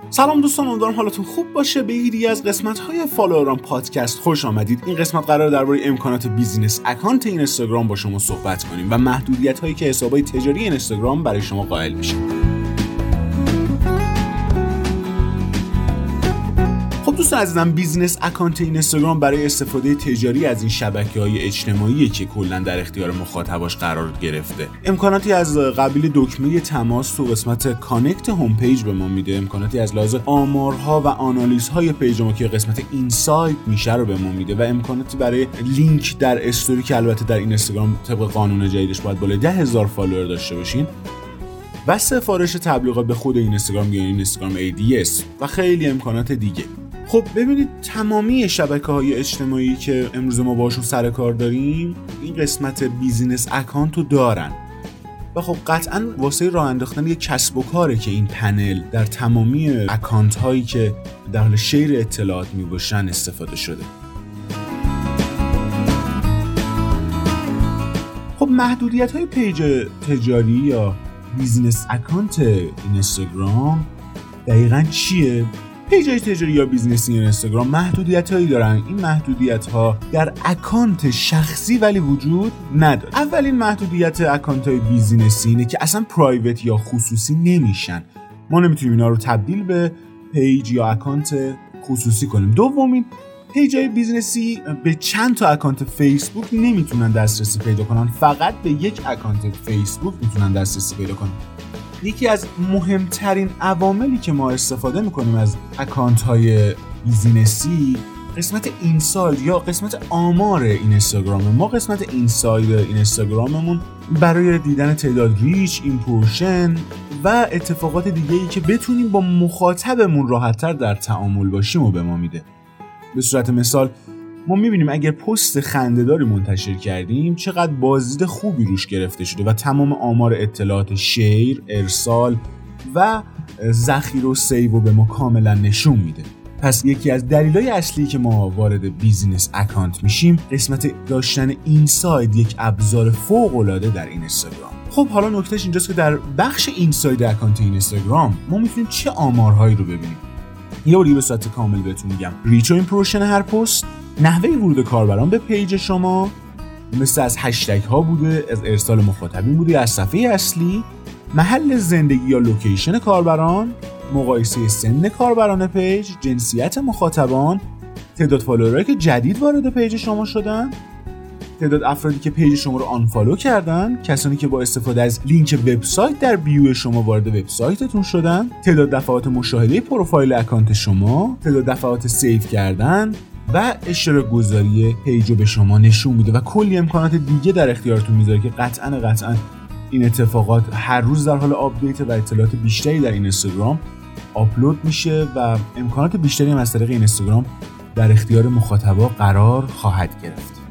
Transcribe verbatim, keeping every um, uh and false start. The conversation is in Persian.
سلام دوستان، امیدوارم حالتون خوب باشه. به یکی از قسمت‌های فالووران پادکست خوش آمدید. این قسمت قرار درباره امکانات بیزینس اکانت اینستاگرام با شما صحبت کنیم و محدودیت‌هایی که حساب‌های تجاری اینستاگرام برای شما قائل میشه. دوستان عزیزم، بیزینس اکانت اینستاگرام برای استفاده تجاری از این شبکه‌های اجتماعی که کلاً در اختیار مخاطباش قرار گرفته. امکاناتی از قبیل دکمه تماس تو قسمت کانکت هوم پیج به ما میده، امکاناتی از لحاظ آمارها و آنالیزهای پیج ما که قسمت اینسایت میشه رو به ما میده و امکاناتی برای لینک در استوری که البته در اینستاگرام طبق قانون جدیدش باید بالای ده هزار فالوور داشته باشین و سفارش تبلیغات به خود اینستاگرام یا اینستاگرام ای دی اس و خیلی امکانات دیگه. خب ببینید، تمامی شبکه‌های اجتماعی که امروز ما باشون سر کار داریم این قسمت بیزینس اکانت رو دارن و خب قطعاً واسه راه انداختن یک کسب و کاره که این پنل در تمامی اکانت هایی که در حال شیر اطلاعات میباشن استفاده شده. خب محدودیت های پیج تجاری یا بیزینس اکانت اینستاگرام دقیقاً چیه؟ پیج‌های تجاری یا بیزینسی اینستاگرام محدودیت‌هایی دارن. این محدودیت‌ها در اکانت شخصی ولی وجود نداره. اولین محدودیت اکانت‌های بیزینسی اینه که اصلا پرایوت یا خصوصی نمیشن. ما نمیتونیم اینا رو تبدیل به پیج یا اکانت خصوصی کنیم. دومین، پیج‌های بیزینسی به چند تا اکانت فیسبوک نمیتونن دسترسی پیدا کنن، فقط به یک اکانت فیسبوک میتونن دسترسی پیدا کنن. یکی از مهمترین عواملی که ما استفاده میکنیم از اکانت های بیزینسی قسمت اینساید یا قسمت آمار اینستاگرام. ما قسمت اینساید اینستاگراممون برای دیدن تعداد ریچ، ایمپرشن و اتفاقات دیگه‌ای که بتونیم با مخاطبمون راحت‌تر در تعامل باشیم و به ما میده. به صورت مثال ما میبینیم اگر پست خنده‌داری منتشر کردیم چقدر بازدید خوبی روش گرفته شده و تمام آمار اطلاعات شیر، ارسال و ذخیره و سیو به ما کاملا نشون میده. پس یکی از دلایل اصلی که ما وارد بیزینس اکانت میشیم قسمت داشتن اینساید، یک ابزار فوق‌العاده در اینستاگرام. خب حالا نکتهش اینجاست که در بخش اینساید اکانت اینستاگرام ما میتونیم چه آمارهایی رو ببینیم. یه باری به صورت کامل بهتون میگم. ریچ و ایمپرشن هر پست، نحوه ورود کاربران به پیج شما مثل از هشتگ ها بوده، از ارسال مخاطبین بوده، از صفحه اصلی، محل زندگی یا لوکیشن کاربران، مقایسه سن کاربران پیج، جنسیت مخاطبان، تعداد فالوورایی که جدید وارد پیج شما شدن، تعداد افرادی که پیج شما رو آنفالو کردن، کسانی که با استفاده از لینک وبسایت در بیو شما وارد وبسایتتون شدن، تعداد دفعات مشاهده پروفایل اکانت شما، تعداد دفعات سیو کردن و اشتراک گذاری پیج رو به شما نشون میده و کلی امکانات دیگه در اختیارتون میذاره که قطعاً قطعاً این اتفاقات هر روز در حال آپدیت و اطلاعات بیشتری در اینستاگرام آپلود میشه و امکانات بیشتری هم از طریق اینستاگرام در اختیار مخاطبا قرار خواهد گرفت.